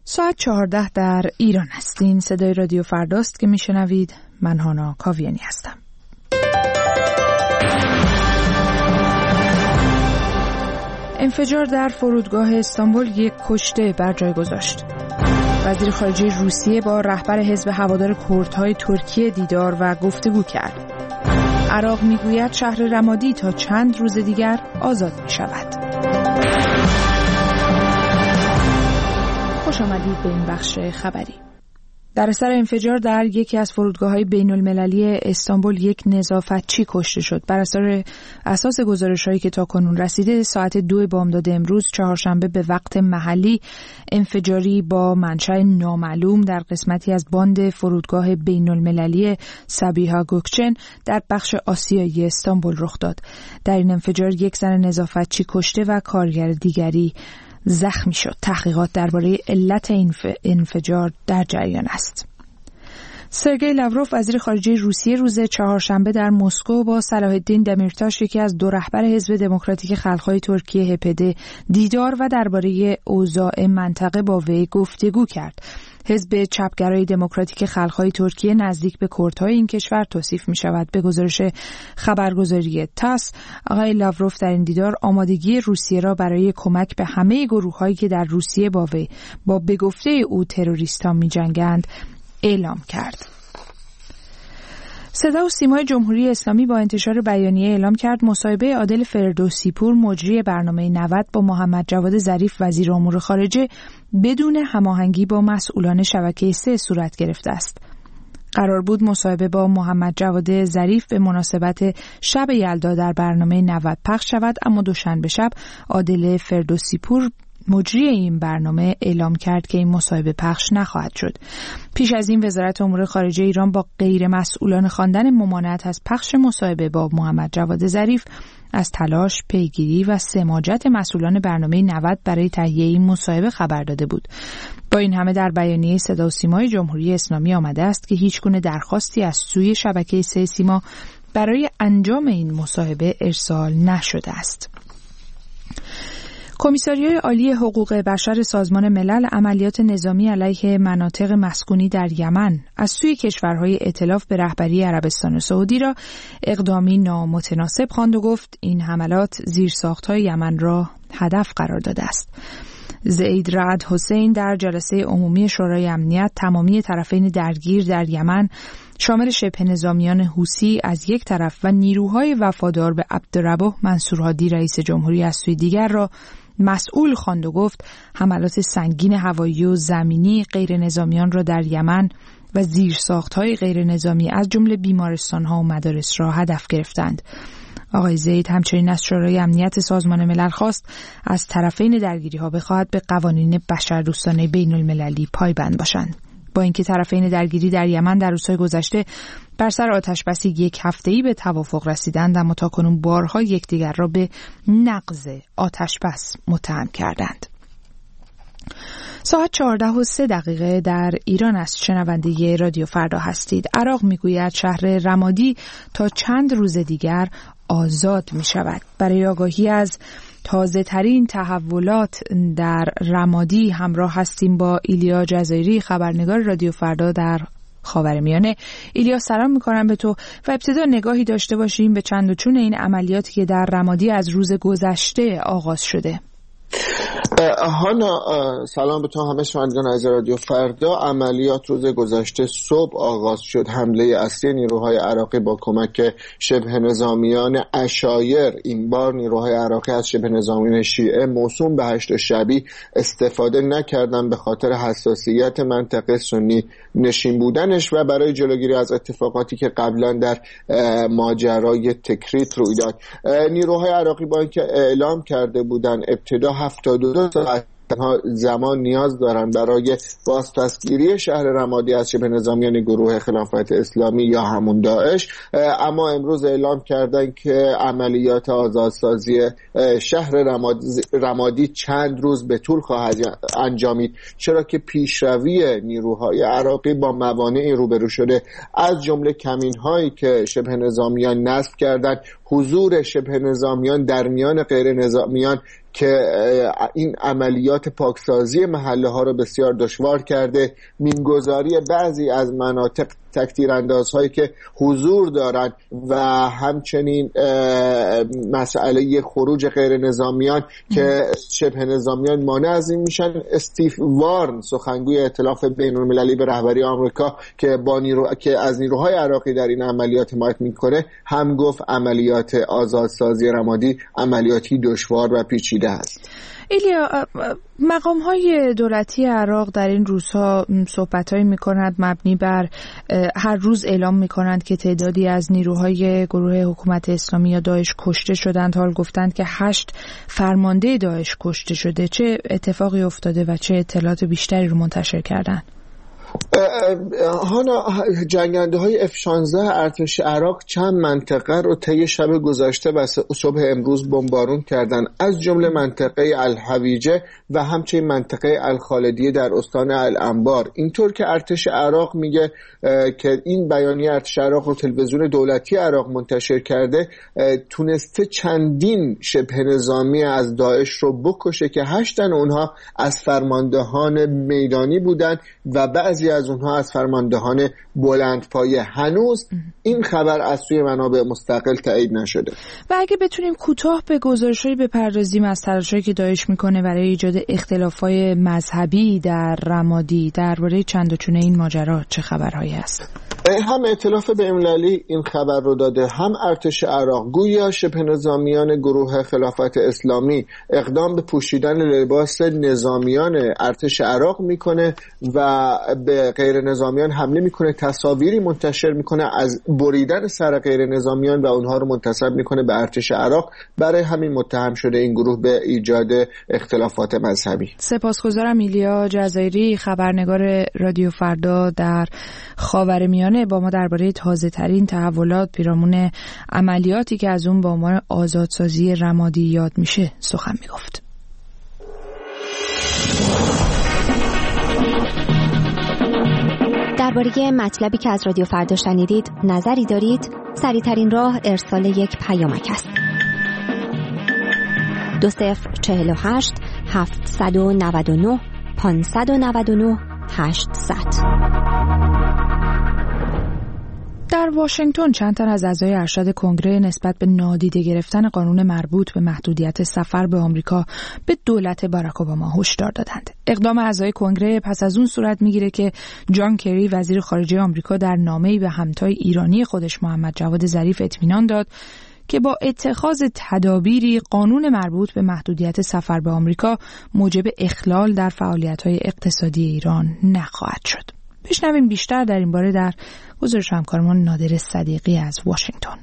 ساعت 14 در ایران هستین. صدای رادیو فرداست که میشنوید. من هانا کاویانی هستم. انفجار در فرودگاه استانبول یک کشته بر جای گذاشت. وزیر خارجه روسیه با رهبر حزب هوادار کردهای ترکیه دیدار و گفتگو کرد. عراق میگوید شهر رمادی تا چند روز دیگر آزاد می شود. خوش آمدید به این بخش خبری. در اثر انفجار در یکی از فرودگاه‌های بین‌المللی استانبول یک نظافتچی کشته شد. بر اساس گزارش‌هایی که تاکنون رسیده، ساعت 2 بامداد امروز چهارشنبه به وقت محلی انفجاری با منشأ نامعلوم در قسمتی از باند فرودگاه بین‌المللی سابیها گوکچن در بخش آسیایی استانبول رخ داد. در این انفجار یک زن نظافتچی کشته و کارگر دیگری زخمی شد. تحقیقات درباره علت این انفجار در جریان است. سرگئی لاوروف وزیر خارجه روسیه روز چهارشنبه در مسکو با صلاح الدین دمیرتاش یکی از دو رهبر حزب دموکراتیک خلق‌های ترکیه هپد دیدار و درباره اوضاع منطقه با وی گفتگو کرد. حزب چپگرای دموکراتیک خلق‌های ترکیه نزدیک به کردهای این کشور توصیف می شود. به گزارش خبرگزاری تاس، آقای لاوروف در این دیدار آمادگی روسیه را برای کمک به همه گروه‌هایی که در روسیه با به گفته او تروریست‌ها می‌جنگند اعلام کرد. صدا و سیمای جمهوری اسلامی با انتشار بیانیه اعلام کرد مصاحبه عادل فردوسی پور مجری برنامه 90 با محمد جواد ظریف وزیر امور خارجه بدون هماهنگی با مسئولان شبکه 3 صورت گرفته است. قرار بود مصاحبه با محمد جواد ظریف به مناسبت شب یلدا در برنامه 90 پخش شود، اما دوشنبه شب عادل فردوسی پور مجری این برنامه اعلام کرد که این مصاحبه پخش نخواهد شد. پیش از این وزارت امور خارجه ایران با غیر مسئولان خواندن ممانعت از پخش مصاحبه با محمد جواد ظریف از تلاش، پیگیری و سماجت مسئولان برنامه 90 برای تهیه این مصاحبه خبر داده بود. با این همه در بیانیه صدا و سیمای جمهوری اسلامی آمده است که هیچگونه درخواستی از سوی شبکه 3 سیما برای انجام این مصاحبه ارسال نشده است. کمیساریای عالی حقوق بشر سازمان ملل عملیات نظامی علیه مناطق مسکونی در یمن از سوی کشورهای ائتلاف به رهبری عربستان سعودی را اقدامی نامتناسب خواند و گفت این حملات زیرساخت‌های یمن را هدف قرار داده است. زید رعد حسین در جلسه عمومی شورای امنیت تمامی طرفین درگیر در یمن شامل شبه نظامیان حوثی از یک طرف و نیروهای وفادار به عبدالربه منصور هادی رئیس جمهوری از سوی دیگر را مسئول خواند و گفت حملات سنگین هوایی و زمینی غیر نظامیان را در یمن و زیرساخت‌های غیر نظامی از جمله بیمارستان‌ها و مدارس را هدف گرفتند. آقای زید همچنین از شورای امنیت سازمان ملل خواست از طرفین درگیری‌ها بخواهد به قوانین بشردوستانه بین‌المللی پایبند باشند. با اینکه طرفین درگیری در یمن در روزهای گذشته بر سر آتشبسی یک هفته‌ای به توافق رسیدند، اما تاکنون بارها یکدیگر را به نقض آتشبس متهم کردند. ساعت 14:03 در ایران است. شنونده رادیو فردا هستید. عراق میگوید شهر رمادی تا چند روز دیگر آزاد می شود. برای آگاهی از تازه ترین تحولات در رمادی همراه هستیم با ایلیا جزایری، خبرنگار رادیو فردا در خاورمیانه. ایلیا سلام میکنم به تو و ابتدا نگاهی داشته باشیم به چند و چون این عملیاتی که در رمادی از روز گذشته آغاز شده. هانا سلام به تو همه شنوندگان از رادیو فردا. عملیات روز گذشته صبح آغاز شد. حمله اصلی نیروهای عراقی با کمک شبه نظامیان عشایر، این بار نیروهای عراقی از شبه نظامیان شیعه موسوم به هشت شبی استفاده نکردن به خاطر حساسیت منطقه سنی نشین بودنش و برای جلوگیری از اتفاقاتی که قبلا در ماجرای تکریت روی داد. نیروهای عراقی با اینکه اعلام کرده بودن ابتدا 72 ساعت زمان نیاز دارن برای بازپسگیری شهر رمادی از شبه نظامیان گروه خلافت اسلامی یا همون داعش، اما امروز اعلام کردن که عملیات آزادسازی شهر رمادی چند روز به طول خواهد انجامید، چرا که پیشروی نیروهای عراقی با موانعی روبرو شده، از جمله کمین‌هایی که شبه نظامیان نصب کردند، حضور شبه نظامیان در میان غیر نظامیان که این عملیات پاکسازی محله ها رو بسیار دشوار کرده. مینگذاری بعضی از مناطق تک‌تیراندازهایی که حضور دارند و همچنین مسئله خروج غیر نظامیان که شبه نظامیان مانع از این میشن. استیو وارن سخنگوی ائتلاف بین‌المللی به رهبری آمریکا که از نیروهای عراقی در این عملیات حمایت میکنه هم گفت عملیات آزادسازی رمادی عملیاتی دشوار و پیچیده است. ایلیا، مقام‌های دولتی عراق در این روزها صحبت‌هایی می‌کنند مبنی بر هر روز اعلام می‌کنند که تعدادی از نیروهای گروه حکومت اسلامی یا داعش کشته شدند. حال گفتند که 8 فرمانده داعش کشته شده. چه اتفاقی افتاده و چه اطلاعات بیشتری رو منتشر کردند؟ جنگنده های F-16 ارتش عراق چند منطقه رو طی شب گذشته و صبح امروز بمبارون کردن، از جمله منطقه الحویجه و همچنین منطقه الخالدیه در استان الانبار. اینطور که ارتش عراق میگه که این بیانیه ارتش عراق رو تلویزیون دولتی عراق منتشر کرده، تونسته چندین شبه نظامی از داعش رو بکشه که 8 اونها از فرماندهان میدانی بودن و بعضی از اونها از فرماندهان بلندپایه. هنوز این خبر از سوی منابع مستقل تایید نشده. و اگه بتونیم کوتاه به گزارش‌هایی بپردازیم از تلاش‌هایی که داعش میکنه برای ایجاد اختلاف‌های مذهبی در رمادی، درباره چند و چونه این ماجرا چه خبرهایی هست؟ هم ائتلاف بین‌المللی این خبر رو داده، هم ارتش عراق. گویا شبه نظامیان گروه خلافت اسلامی اقدام به پوشیدن لباس نظامیان ارتش عراق میکنه و به غیر نظامیان حمله میکنه، تصاویری منتشر میکنه از بریدن سر غیر نظامیان و اونها رو منتسب میکنه به ارتش عراق. برای همین متهم شده این گروه به ایجاد اختلافات مذهبی. سپاسگزارم ایلیا جزایری، خبرنگار رادیو فردا در خاورمیانه، با ما درباره تازه ترین تحولات پیرامون عملیاتی که از اون با عنوان آزادسازی رمادی یاد میشه سخن میگفت. درباره مطلبی که از رادیو فردا شنیدید نظری دارید؟ سریع‌ترین راه ارسال یک پیامک است. 2048 799 599 800. در واشنگتن چند تن از اعضای ارشد کنگره نسبت به نادیده گرفتن قانون مربوط به محدودیت سفر به آمریکا به دولت باراک اوباما هشدار دادند. اقدام اعضای کنگره پس از اون صورت میگیره که جان کری وزیر خارجه آمریکا در نامه‌ای به همتای ایرانی خودش محمد جواد ظریف اطمینان داد که با اتخاذ تدابیری قانون مربوط به محدودیت سفر به آمریکا موجب اخلال در فعالیت‌های اقتصادی ایران نخواهد شد. بشنویم بیشتر در این باره در گزارش همکارمان نادر صدیقی از واشنگتن.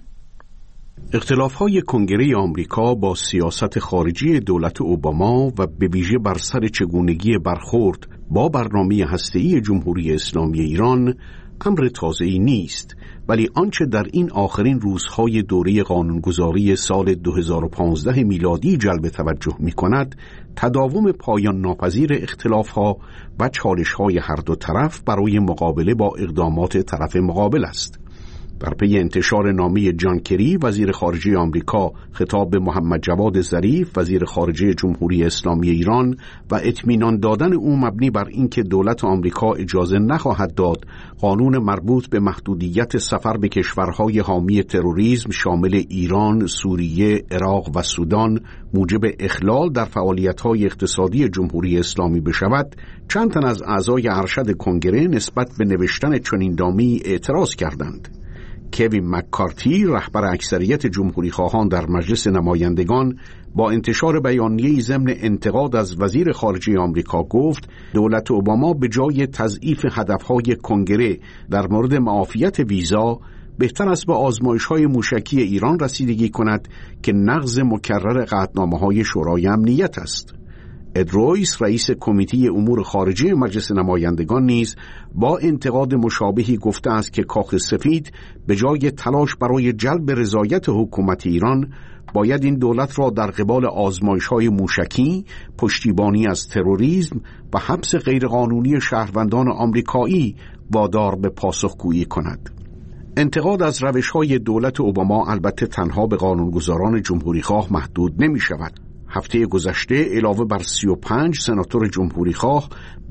اختلاف‌های کنگره آمریکا با سیاست خارجی دولت اوباما و به ویژه بر سر چگونگی برخورد با برنامه هسته‌ای جمهوری اسلامی ایران امر تازه‌ای نیست، ولی آنچه در این آخرین روزهای دوره قانونگذاری سال 2015 میلادی جلب توجه می‌کند، تداوم پایان ناپذیر اختلاف‌ها و چالش‌های هر دو طرف برای مقابله با اقدامات طرف مقابل است. در پی انتشار نامه جان کری وزیر خارجه آمریکا خطاب به محمد جواد ظریف وزیر خارجه جمهوری اسلامی ایران و اطمینان دادن او مبنی بر اینکه دولت آمریکا اجازه نخواهد داد قانون مربوط به محدودیت سفر به کشورهای حامی تروریسم شامل ایران، سوریه، عراق و سودان موجب اخلال در فعالیت‌های اقتصادی جمهوری اسلامی بشود، چند تن از اعضای ارشد کنگره نسبت به نوشتن چنین نامه‌ای اعتراض کردند. کوین مککارتی رهبر اکثریت جمهوری خواهان در مجلس نمایندگان با انتشار بیانیه‌ای ضمن انتقاد از وزیر خارجه آمریکا گفت دولت اوباما به جای تضعیف هدفهای کنگره در مورد معافیت ویزا بهتر است به آزمایش‌های موشکی ایران رسیدگی کند که نقض مکرر قطعنامه‌های شورای امنیت است. اد رویس رئیس کمیته امور خارجه مجلس نمایندگان نیز با انتقاد مشابهی گفته است که کاخ سفید به جای تلاش برای جلب رضایت حکومت ایران باید این دولت را در قبال آزمایش‌های موشکی، پشتیبانی از تروریسم و حبس غیرقانونی شهروندان آمریکایی وادار به پاسخگویی کند. انتقاد از روش‌های دولت اوباما البته تنها به قانونگذاران جمهوری‌خواه محدود نمی‌شود. هفته گذشته علاوه بر 35 سناتور جمهوریخواه،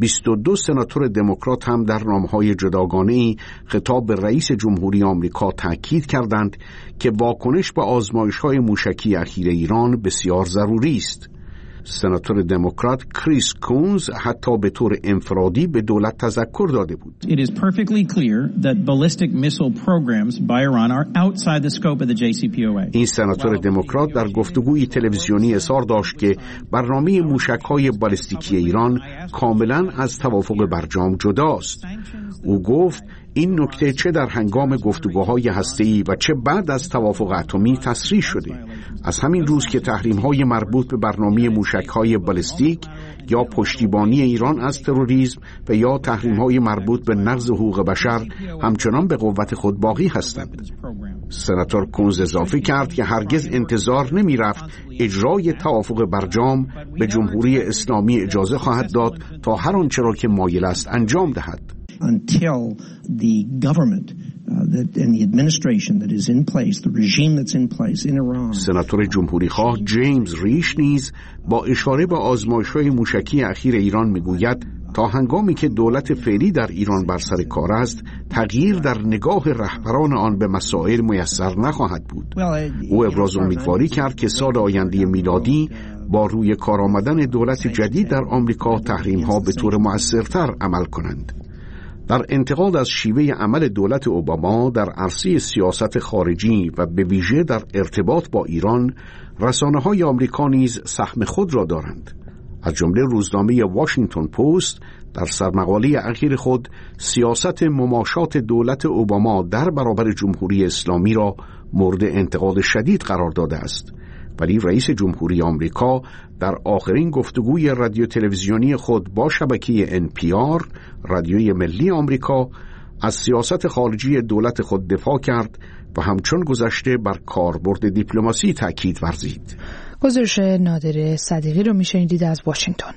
22 سناتور دموکرات هم در نامه‌های جداگانه‌ای خطاب به رئیس جمهوری آمریکا تاکید کردند که واکنش به آزمایش‌های موشکی اخیر ایران بسیار ضروری است. سناتور دموکرات کریس کونز حتی به طور انفرادی به دولت تذکر داده بود. It is perfectly clear that ballistic missile programs by Iran are outside the scope of the JCPOA. این سناتور دموکرات در گفتگوی تلویزیونی اظهار داشت که برنامه موشک‌های بالستیکی ایران کاملاً از توافق برجام جداست. او گفت این نکته چه در هنگام گفتگوهای هسته‌ای و چه بعد از توافق اتمی تصریح شده. از همین روز که تحریم‌های مربوط به برنامه موشک‌های بالستیک یا پشتیبانی ایران از تروریسم و یا تحریم‌های مربوط به نقض حقوق بشر همچنان به قوت خود باقی هستند. سناتور کونز اضافه کرد که هرگز انتظار نمی‌رفت اجرای توافق برجام به جمهوری اسلامی اجازه خواهد داد تا هر آنچه را که مایل است انجام دهد. Until the government and the administration that is in place, the regime that's in place in Iran. سناتور جمهوریخواه جیمز ریش نیز با اشاره به آزمایش‌های موشکی اخیر ایران میگوید تا هنگامی که دولت فعلی در ایران بر سر کار است، تغییر در نگاه رهبران آن به مسائل میسر نخواهد بود. او ابراز امیدواری کرد که سال آینده میلادی با روی کار آمدن دولت جدید در آمریکا تحریم‌ها به طور مؤثرتر عمل کنند. در انتقاد از شیوه عمل دولت اوباما در عرصه سیاست خارجی و به ویژه در ارتباط با ایران، رسانه‌های آمریکا نیز سهم خود را دارند. از جمله روزنامه واشنگتن پست در سرمقاله اخیر خود سیاست مماشات دولت اوباما در برابر جمهوری اسلامی را مورد انتقاد شدید قرار داده است. ولی رئیس جمهوری آمریکا در آخرین گفتگوی رادیو تلویزیونی خود با شبکه NPR رادیوی ملی آمریکا از سیاست خارجی دولت خود دفاع کرد و همچون گذشته بر کاربرد دیپلماسی تاکید ورزید. گزارش نادر صدیقی رو میشنیدید از واشنگتن.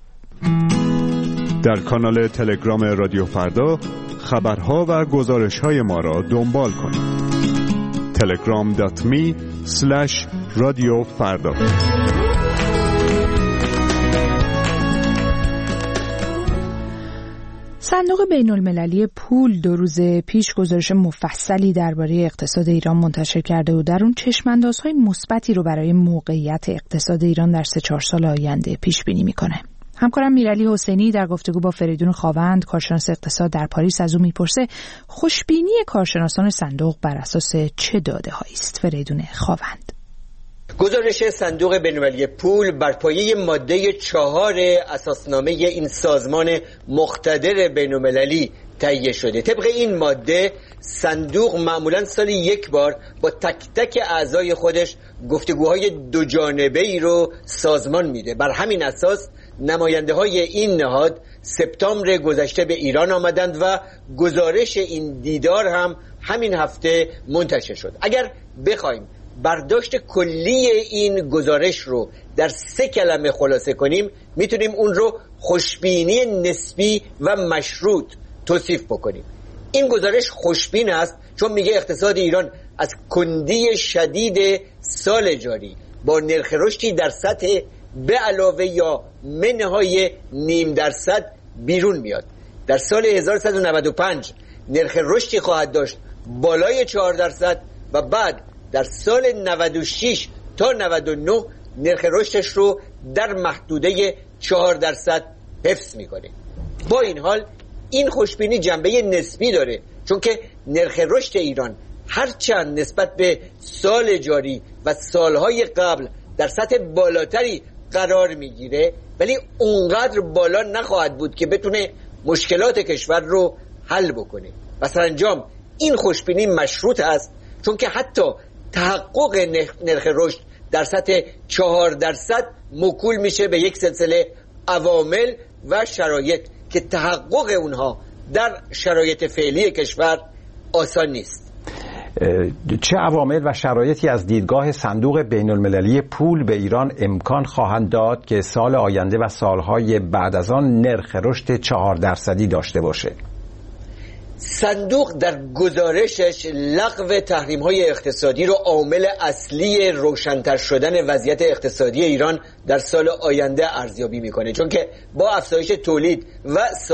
در کانال تلگرام رادیو فردا خبرها و گزارش‌های ما را دنبال کنید. telegram.me/رادیو فردا. صندوق بین المللی پول 2 روز پیش گزارش مفصلی درباره اقتصاد ایران منتشر کرده و در اون چشم‌اندازهای مثبتی رو برای موقعیت اقتصاد ایران در 3-4 سال آینده پیش بینی میکنه. همکارم میرعلی حسینی در گفتگو با فریدون خاوند کارشناس اقتصاد در پاریس از او میپرسه خوشبینی کارشناسان صندوق بر اساس چه داده‌هایی است؟ فریدون خاوند. گزارش صندوق بین‌المللی پول بر پایه ماده 4 اساسنامه این سازمان مقتدر بین‌المللی تهیه شده. طبق این ماده صندوق معمولاً سالی یک بار با تک تک اعضای خودش گفتگوهای دو جانبه‌ای رو سازمان میده. بر همین اساس نماینده های این نهاد سپتامبر گذشته به ایران آمدند و گزارش این دیدار هم همین هفته منتشر شد. اگر بخوایم برداشت کلی این گزارش رو در 3 کلمه خلاصه کنیم میتونیم اون رو خوشبینی نسبی و مشروط توصیف بکنیم. این گزارش خوشبین است چون میگه اقتصاد ایران از کندی شدید سال جاری با نرخ رشدی در سطح به علاوه یا منهای 0.5% بیرون میاد. در سال 1195 نرخ رشدی خواهد داشت بالای 4% و بعد در سال 96 تا 99 نرخ رشدش رو در محدوده 4% حفظ میکنه. با این حال این خوشبینی جنبه نسبی داره چون که نرخ رشد ایران هرچند نسبت به سال جاری و سالهای قبل در سطح بالاتری قرار میگیره ولی اونقدر بالا نخواهد بود که بتونه مشکلات کشور رو حل بکنه. و سرانجام این خوشبینی مشروط است چون که حتی تحقق نرخ رشد در سطح 4% موکول میشه به یک سلسله عوامل و شرایط که تحقق اونها در شرایط فعلی کشور آسان نیست. چه عوامل و شرایطی از دیدگاه صندوق بین المللی پول به ایران امکان خواهند داد که سال آینده و سالهای بعد از آن نرخ رشد 4% داشته باشه؟ صندوق در گزارشش لغو تحریم‌های اقتصادی رو عامل اصلی روشن‌تر شدن وضعیت اقتصادی ایران در سال آینده ارزیابی می‌کنه، چون که با افزایش تولید و